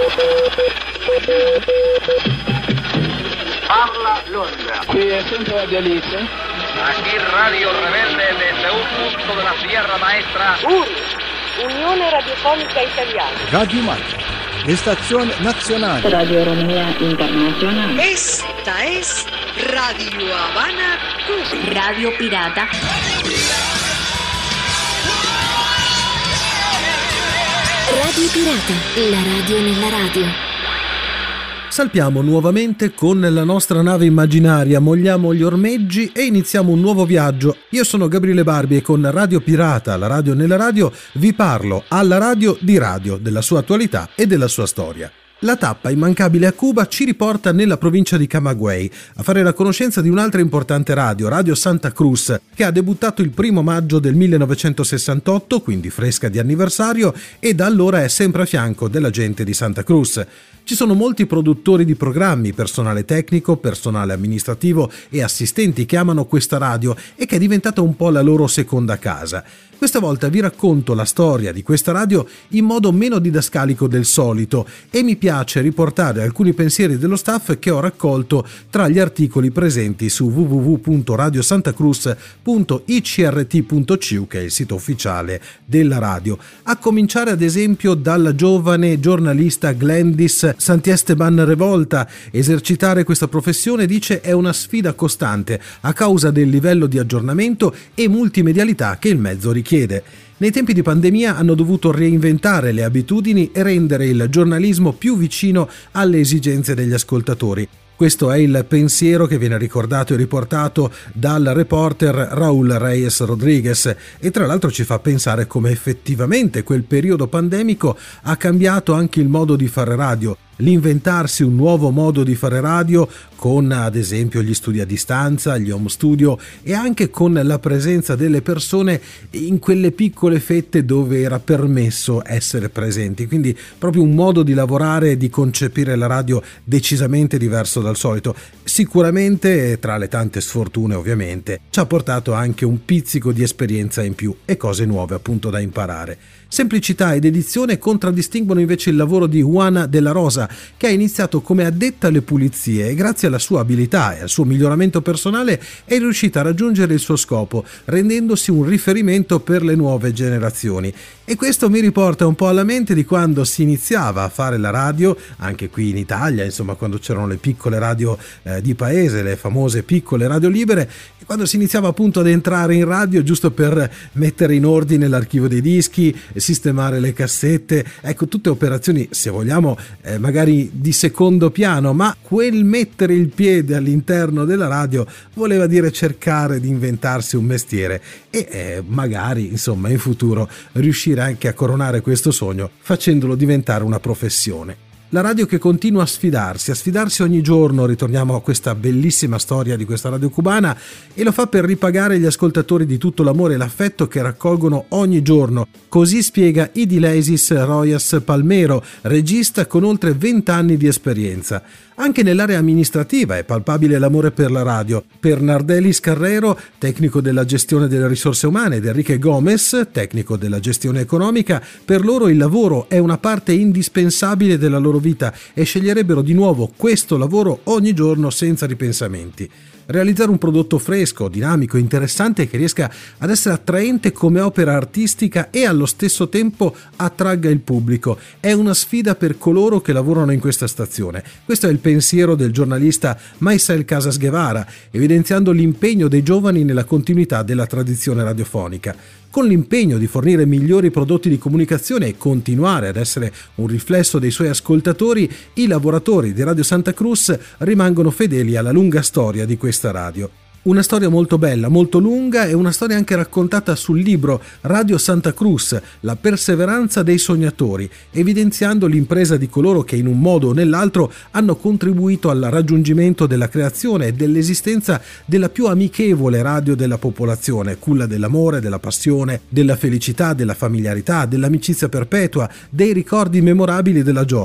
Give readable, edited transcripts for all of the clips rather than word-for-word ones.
Parla Londra. Qui è sempre Radio Alice. Aquí Radio Rebelde desde un punto de la Sierra Maestra. URI, Unione Radiofonica Italiana. Radio Magia, estación nacional. Radio Romea Internacional. Esta es Radio Habana, Cuba. Radio Pirata. Radio Pirata, la radio nella radio. Salpiamo nuovamente con la nostra nave immaginaria, mogliamo gli ormeggi e iniziamo un nuovo viaggio. Io sono Gabriele Barbi e con Radio Pirata, la radio nella radio, vi parlo alla radio di radio, della sua attualità e della sua storia. La tappa immancabile a Cuba ci riporta nella provincia di Camagüey a fare la conoscenza di un'altra importante radio, Radio Santa Cruz, che ha debuttato il 1 maggio del 1968, quindi fresca di anniversario, e da allora è sempre a fianco della gente di Santa Cruz. Ci sono molti produttori di programmi, personale tecnico, personale amministrativo e assistenti che amano questa radio e che è diventata un po' la loro seconda casa. Questa volta vi racconto la storia di questa radio in modo meno didascalico del solito e mi piace riportare alcuni pensieri dello staff che ho raccolto tra gli articoli presenti su www.radiosantacruz.icrt.cu, che è il sito ufficiale della radio. A cominciare ad esempio dalla giovane giornalista Glendis Santiesteban Revolta. Esercitare questa professione, dice, è una sfida costante a causa del livello di aggiornamento e multimedialità che il mezzo richiede. Nei tempi di pandemia hanno dovuto reinventare le abitudini e rendere il giornalismo più vicino alle esigenze degli ascoltatori. Questo è il pensiero che viene ricordato e riportato dal reporter Raúl Reyes Rodríguez e tra l'altro ci fa pensare come effettivamente quel periodo pandemico ha cambiato anche il modo di fare radio. L'inventarsi un nuovo modo di fare radio con ad esempio gli studi a distanza, gli home studio e anche con la presenza delle persone in quelle piccole fette dove era permesso essere presenti, quindi proprio un modo di lavorare e di concepire la radio decisamente diverso dal solito. Sicuramente, tra le tante sfortune ovviamente, ci ha portato anche un pizzico di esperienza in più e cose nuove appunto da imparare. Semplicità ed edizione contraddistinguono invece il lavoro di Juana de la Rosa, che ha iniziato come addetta alle pulizie e grazie alla sua abilità e al suo miglioramento personale è riuscita a raggiungere il suo scopo, rendendosi un riferimento per le nuove generazioni. E questo mi riporta un po' alla mente di quando si iniziava a fare la radio, anche qui in Italia, insomma, quando c'erano le piccole radio di paese, le famose piccole radio libere, e quando si iniziava appunto ad entrare in radio giusto per mettere in ordine l'archivio dei dischi, sistemare le cassette, ecco, tutte operazioni, se vogliamo, magari di secondo piano, ma quel mettere il piede all'interno della radio voleva dire cercare di inventarsi un mestiere e magari, insomma, in futuro riuscire anche a coronare questo sogno facendolo diventare una professione. La radio che continua a sfidarsi ogni giorno, ritorniamo a questa bellissima storia di questa radio cubana, e lo fa per ripagare gli ascoltatori di tutto l'amore e l'affetto che raccolgono ogni giorno. Così spiega Idilesis Royas Palmero, regista con oltre 20 anni di esperienza. Anche nell'area amministrativa è palpabile l'amore per la radio. Per Nardelis Carrero, tecnico della gestione delle risorse umane, ed Enrique Gomez, tecnico della gestione economica, per loro il lavoro è una parte indispensabile della loro vita e sceglierebbero di nuovo questo lavoro ogni giorno senza ripensamenti. Realizzare un prodotto fresco, dinamico, interessante che riesca ad essere attraente come opera artistica e allo stesso tempo attragga il pubblico è una sfida per coloro che lavorano in questa stazione. Questo è il pensiero del giornalista Maisel Casas Guevara, evidenziando l'impegno dei giovani nella continuità della tradizione radiofonica. Con l'impegno di fornire migliori prodotti di comunicazione e continuare ad essere un riflesso dei suoi ascoltatori, i lavoratori di Radio Santa Cruz rimangono fedeli alla lunga storia di questa radio. Una storia molto bella, molto lunga e una storia anche raccontata sul libro Radio Santa Cruz, la perseveranza dei sognatori, evidenziando l'impresa di coloro che in un modo o nell'altro hanno contribuito al raggiungimento della creazione e dell'esistenza della più amichevole radio della popolazione, culla dell'amore, della passione, della felicità, della familiarità, dell'amicizia perpetua, dei ricordi memorabili della gioia.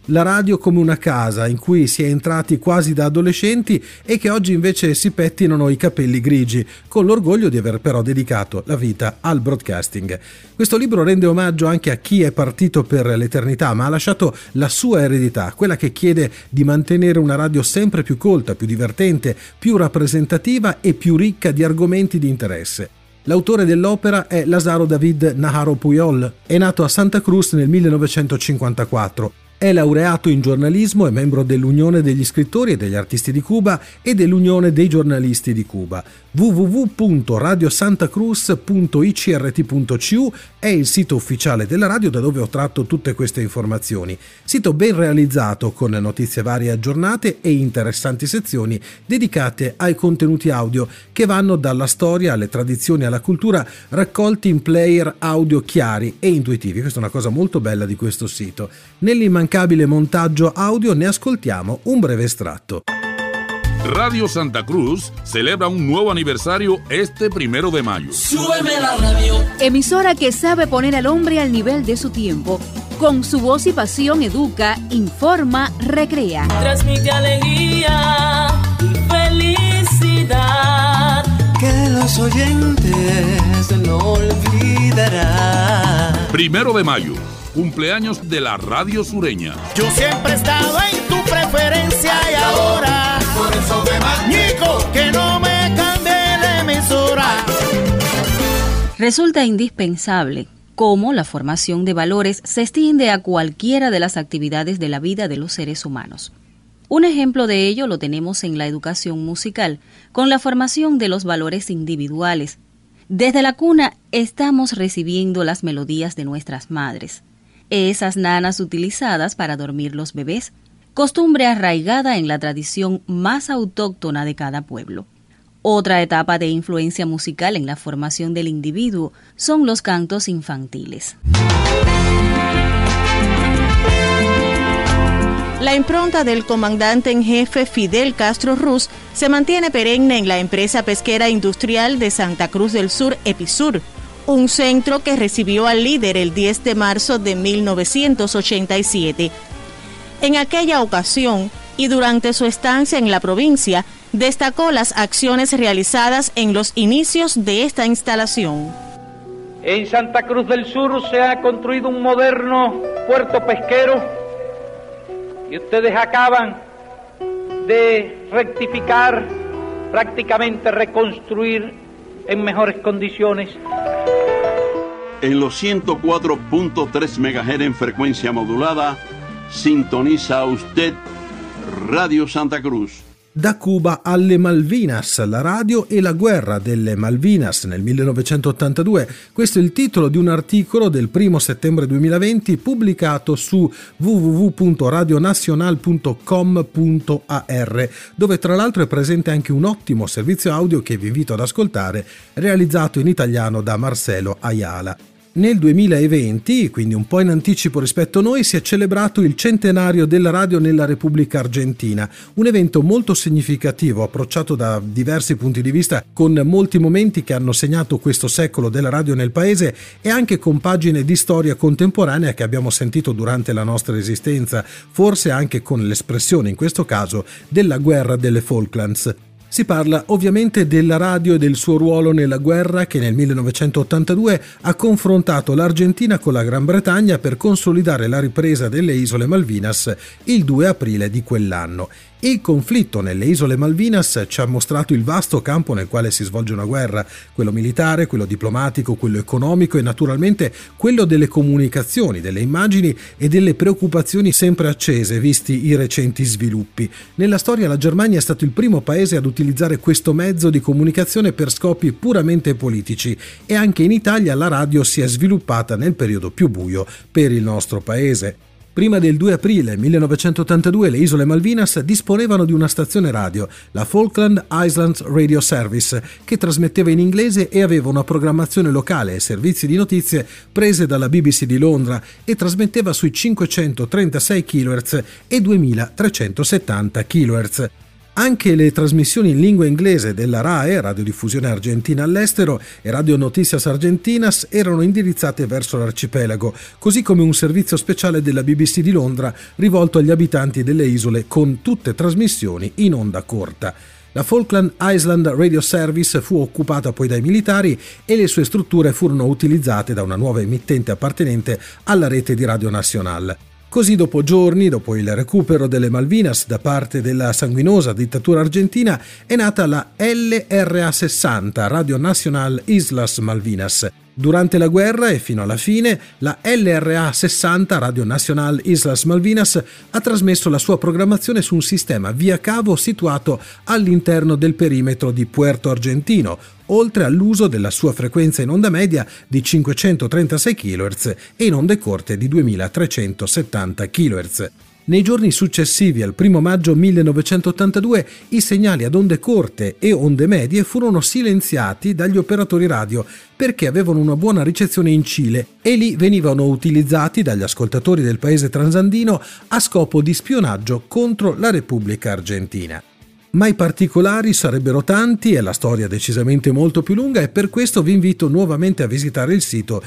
La radio come una casa in cui si è entrati quasi da adolescenti e che oggi invece si pettinano i capelli grigi, con l'orgoglio di aver però dedicato la vita al broadcasting. Questo libro rende omaggio anche a chi è partito per l'eternità, ma ha lasciato la sua eredità, quella che chiede di mantenere una radio sempre più colta, più divertente, più rappresentativa e più ricca di argomenti di interesse. L'autore dell'opera è Lázaro David Najarro Puyol, è nato a Santa Cruz nel 1954. È laureato in giornalismo, è membro dell'Unione degli scrittori e degli artisti di Cuba e dell'Unione dei giornalisti di Cuba. www.radiosantacruz.icrt.cu è il sito ufficiale della radio da dove ho tratto tutte queste informazioni. Sito ben realizzato con notizie varie aggiornate e interessanti sezioni dedicate ai contenuti audio che vanno dalla storia alle tradizioni alla cultura, raccolti in player audio chiari e intuitivi. Questa è una cosa molto bella di questo sito. Nell'immancabile montaggio audio ne ascoltiamo un breve estratto. Radio Santa Cruz celebra un nuevo aniversario este 1 de mayo. Súbeme la radio. Emisora que sabe poner al hombre al nivel de su tiempo. Con su voz y pasión educa, informa, recrea. Transmite alegría y felicidad. Que los oyentes no olvidarán. 1 de mayo. Cumpleaños de la radio sureña. Yo siempre he estado en tu preferencia y ahora por eso me magnifico que no me cambie la emisora. Resulta indispensable cómo la formación de valores se extiende a cualquiera de las actividades de la vida de los seres humanos. Un ejemplo de ello lo tenemos en la educación musical, con la formación de los valores individuales. Desde la cuna estamos recibiendo las melodías de nuestras madres. Esas nanas utilizadas para dormir los bebés, costumbre arraigada en la tradición más autóctona de cada pueblo. Otra etapa de influencia musical en la formación del individuo son los cantos infantiles. La impronta del comandante en jefe Fidel Castro Ruz se mantiene perenne en la empresa pesquera industrial de Santa Cruz del Sur, Episur, un centro que recibió al líder el 10 de marzo de 1987. En aquella ocasión, y durante su estancia en la provincia, destacó las acciones realizadas en los inicios de esta instalación. En Santa Cruz del Sur se ha construido un moderno puerto pesquero y ustedes acaban de rectificar, prácticamente reconstruir en mejores condiciones. En los 104.3 MHz en frecuencia modulada, sintoniza usted Radio Santa Cruz. Da Cuba alle Malvinas, la radio e la guerra delle Malvinas nel 1982. Questo è il titolo di un articolo del 1 settembre 2020 pubblicato su www.radionacional.com.ar, dove tra l'altro è presente anche un ottimo servizio audio che vi invito ad ascoltare, realizzato in italiano da Marcelo Ayala. Nel 2020, quindi un po' in anticipo rispetto a noi, si è celebrato il centenario della radio nella Repubblica Argentina, un evento molto significativo, approcciato da diversi punti di vista, con molti momenti che hanno segnato questo secolo della radio nel paese e anche con pagine di storia contemporanea che abbiamo sentito durante la nostra esistenza, forse anche con l'espressione, in questo caso, della guerra delle Falklands. Si parla ovviamente della radio e del suo ruolo nella guerra che nel 1982 ha confrontato l'Argentina con la Gran Bretagna per consolidare la ripresa delle isole Malvinas il 2 aprile di quell'anno. Il conflitto nelle isole Malvinas ci ha mostrato il vasto campo nel quale si svolge una guerra, quello militare, quello diplomatico, quello economico e naturalmente quello delle comunicazioni, delle immagini e delle preoccupazioni sempre accese visti i recenti sviluppi. Nella storia la Germania è stato il primo paese ad utilizzare questo mezzo di comunicazione per scopi puramente politici e anche in Italia la radio si è sviluppata nel periodo più buio per il nostro paese. Prima del 2 aprile 1982 le isole Malvinas disponevano di una stazione radio, la Falkland Islands Radio Service, che trasmetteva in inglese e aveva una programmazione locale e servizi di notizie prese dalla BBC di Londra e trasmetteva sui 536 kHz e 2370 kHz. Anche le trasmissioni in lingua inglese della RAE, Radiodiffusione Argentina all'estero, e Radio Noticias Argentinas erano indirizzate verso l'arcipelago, così come un servizio speciale della BBC di Londra rivolto agli abitanti delle isole con tutte trasmissioni in onda corta. La Falkland Island Radio Service fu occupata poi dai militari e le sue strutture furono utilizzate da una nuova emittente appartenente alla rete di Radio Nacional. Così dopo giorni, dopo il recupero delle Malvinas da parte della sanguinosa dittatura argentina, è nata la LRA 60, Radio Nacional Islas Malvinas. Durante la guerra e fino alla fine, la LRA 60, Radio Nacional Islas Malvinas, ha trasmesso la sua programmazione su un sistema via cavo situato all'interno del perimetro di Puerto Argentino, oltre all'uso della sua frequenza in onda media di 536 kHz e in onde corte di 2370 kHz. Nei giorni successivi al 1 maggio 1982 i segnali ad onde corte e onde medie furono silenziati dagli operatori radio perché avevano una buona ricezione in Cile e lì venivano utilizzati dagli ascoltatori del paese transandino a scopo di spionaggio contro la Repubblica Argentina. Ma i particolari sarebbero tanti e la storia decisamente molto più lunga, e per questo vi invito nuovamente a visitare il sito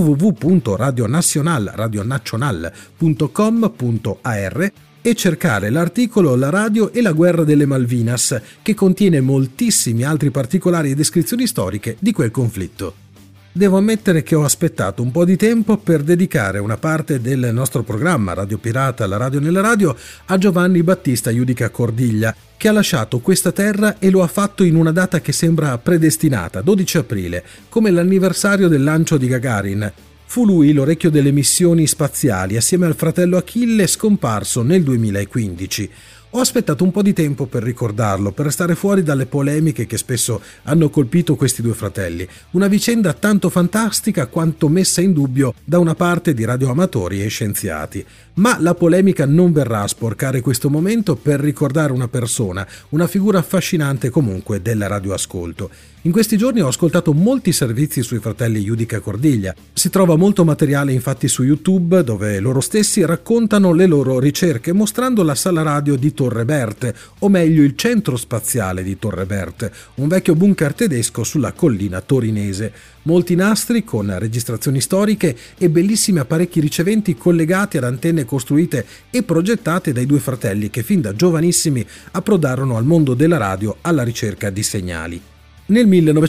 www.radionacional.com.ar e cercare l'articolo La radio e la guerra delle Malvinas, che contiene moltissimi altri particolari e descrizioni storiche di quel conflitto. Devo ammettere che ho aspettato un po' di tempo per dedicare una parte del nostro programma Radio Pirata, la radio nella radio, a Giovanni Battista Judica Cordiglia, che ha lasciato questa terra e lo ha fatto in una data che sembra predestinata, 12 aprile, come l'anniversario del lancio di Gagarin. Fu lui l'orecchio delle missioni spaziali assieme al fratello Achille, scomparso nel 2015. Ho aspettato un po' di tempo per ricordarlo, per restare fuori dalle polemiche che spesso hanno colpito questi due fratelli. Una vicenda tanto fantastica quanto messa in dubbio da una parte di radioamatori e scienziati. Ma la polemica non verrà a sporcare questo momento per ricordare una persona, una figura affascinante comunque del radioascolto. In questi giorni ho ascoltato molti servizi sui fratelli Judica Cordiglia. Si trova molto materiale infatti su YouTube, dove loro stessi raccontano le loro ricerche mostrando la sala radio di Torre Bert, o meglio il centro spaziale di Torre Bert, un vecchio bunker tedesco sulla collina torinese. Molti nastri con registrazioni storiche e bellissimi apparecchi riceventi collegati ad antenne costruite e progettate dai due fratelli che fin da giovanissimi approdarono al mondo della radio alla ricerca di segnali. Nel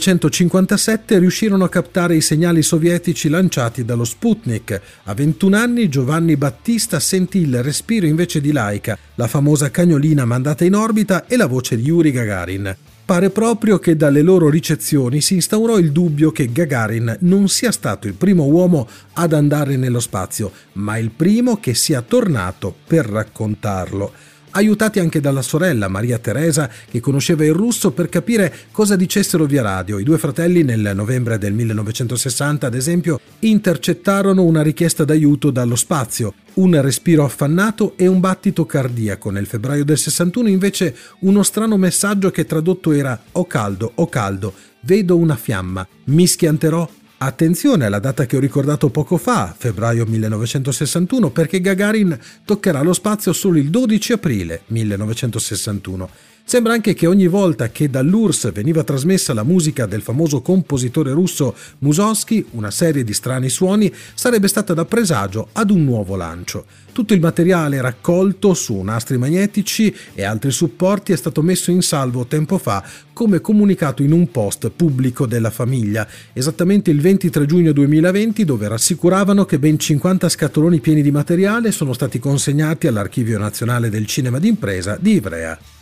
1957 riuscirono a captare i segnali sovietici lanciati dallo Sputnik. A 21 anni Giovanni Battista sentì il respiro invece di Laika, la famosa cagnolina mandata in orbita, e la voce di Yuri Gagarin. Pare proprio che dalle loro ricezioni si instaurò il dubbio che Gagarin non sia stato il primo uomo ad andare nello spazio, ma il primo che sia tornato per raccontarlo. Aiutati anche dalla sorella Maria Teresa, che conosceva il russo, per capire cosa dicessero via radio. I due fratelli nel novembre del 1960, ad esempio, intercettarono una richiesta d'aiuto dallo spazio, un respiro affannato e un battito cardiaco. Nel febbraio del 61 invece uno strano messaggio che tradotto era o caldo, vedo una fiamma, mi schianterò. Attenzione alla data che ho ricordato poco fa, febbraio 1961, perché Gagarin toccherà lo spazio solo il 12 aprile 1961. Sembra anche che ogni volta che dall'URSS veniva trasmessa la musica del famoso compositore russo Mussorgsky, una serie di strani suoni sarebbe stata da presagio ad un nuovo lancio. Tutto il materiale raccolto su nastri magnetici e altri supporti è stato messo in salvo tempo fa come comunicato in un post pubblico della famiglia, esattamente il 23 giugno 2020, dove rassicuravano che ben 50 scatoloni pieni di materiale sono stati consegnati all'Archivio Nazionale del Cinema d'Impresa di Ivrea.